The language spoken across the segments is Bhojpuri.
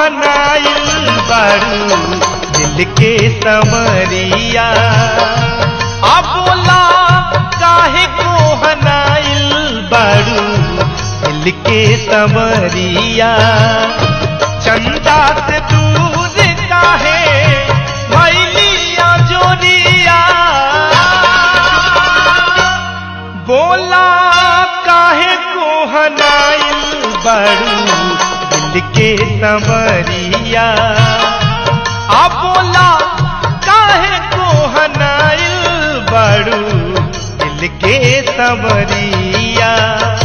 हनाइल बारू दिल के समरिया। अब बोला काहे को हनाइल बारू दिल के समरिया। चंदा से दूर काहे भैलिया जोरिया। बोला काहे को हनाइल बारू दिल के समरिया। अब बोला काहे को हनाइल बारू दिल के समरिया।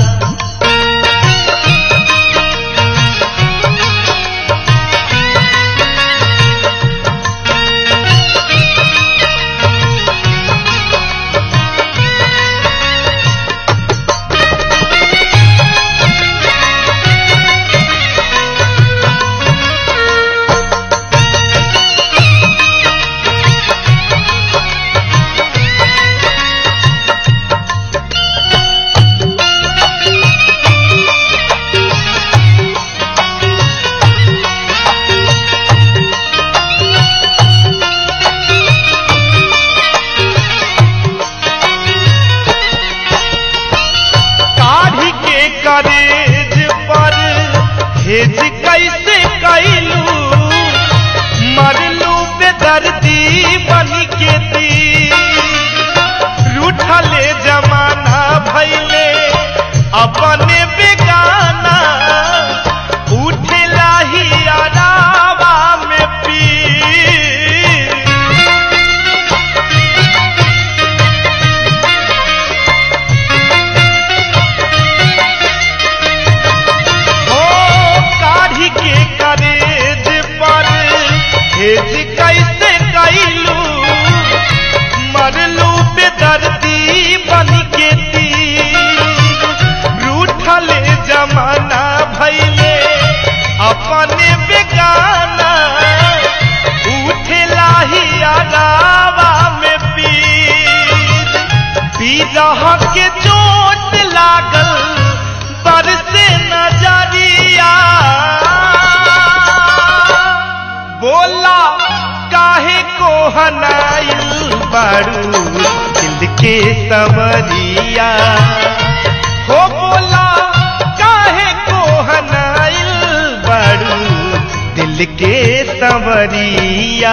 करेज पर हेज कैसे कैलू मरलू बेदर्दी बन के रूठले जमाना भैले अपने बेगाना। उठेला ही अरावा में पीर। करेज पर हेज कैसे कैलू मरलू बेदर्दी बन के रूठले जमाना भैले अपने बेगाना। उठेला ही अरावा में पीर। बिरह के चोट लागल बरसे नजरिया। बोला काहे को हनाइल बारू दिल के समरिया। हो बोला काहे को हनाइल बारू दिल के समरिया।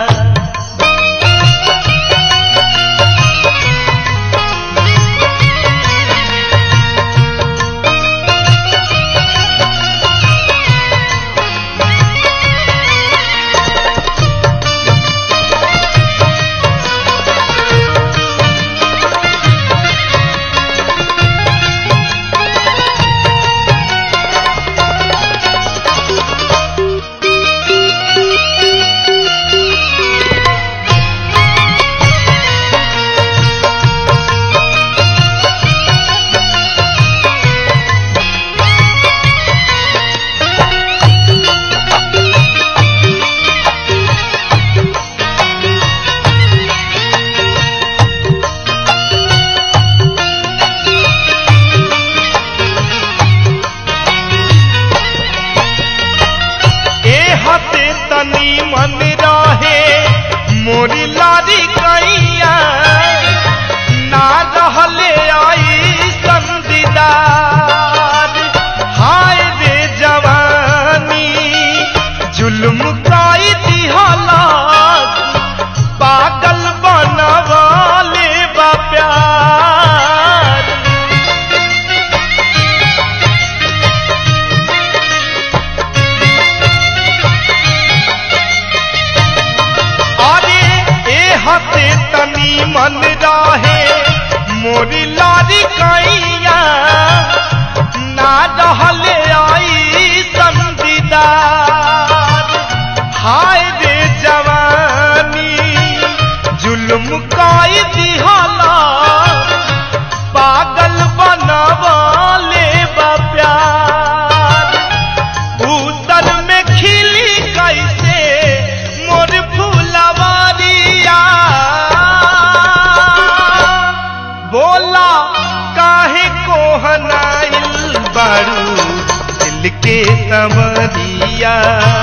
हते तनी मन रहे मोरी लारी कैया। ना रहले आई संदीदार। हाय रे जवानी जुल्म काई दिहला। पागल बनवाले बा प्यार। हते तनी मन रहे मोरी लारी कैया। ना रहले आई संदीदार। हाय रे जवानी जुल्म काई दिहला। पागल बनवाले बा प्यार। उतर में खिली कैसे मोर फुलवारिया। बोला काहे को हनाइल बारू दिल दिल के समरिया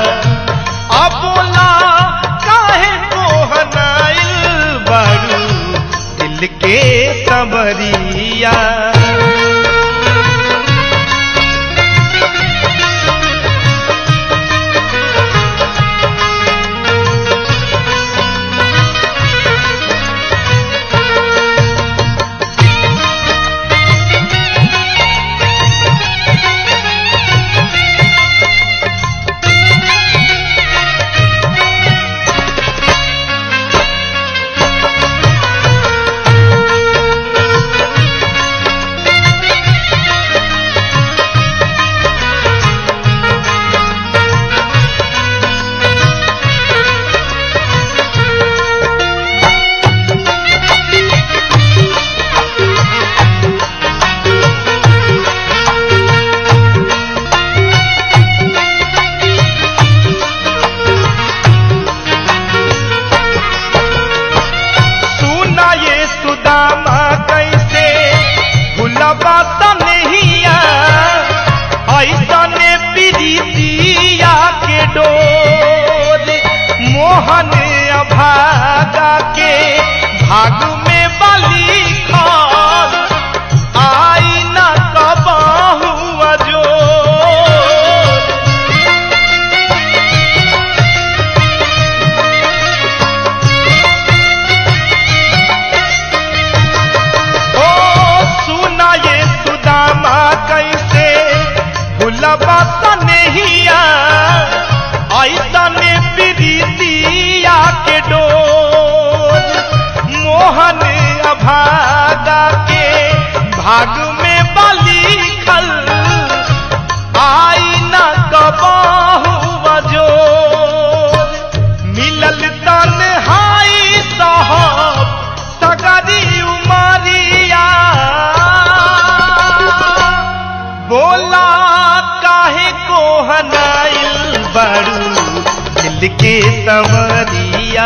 बोला काहे को हनाइल बारू दिल के समरिया। मोहन अभागा के भाग में बली खान आई न कबाहू अजो। ओ सुना ये सुदामा कैसे भुलबा सनहिया ऐसा ने प्रीतिया के डोर। मोहन अभागा के भाग में बली खल आई न कबाहू बजोर। मिलल तन्हाई साहब सगरी उमरिया बोला काहे को हनाइल बारू दिल के समरिया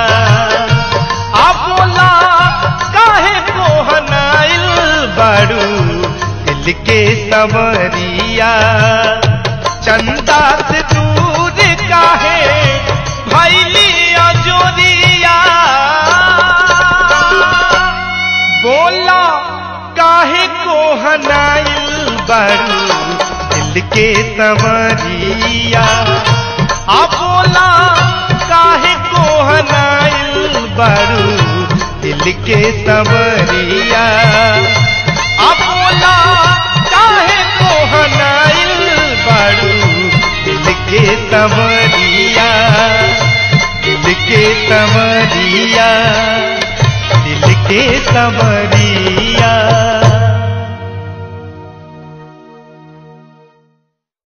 बोला काहे को हनाइल बारू दिल के समरिया। चंदा से दूर काहे भैली अजोरिया बोला काहे को हनाइल बारू दिल के समरिया बोला काहे को हनाइल बारू दिल के समरिया।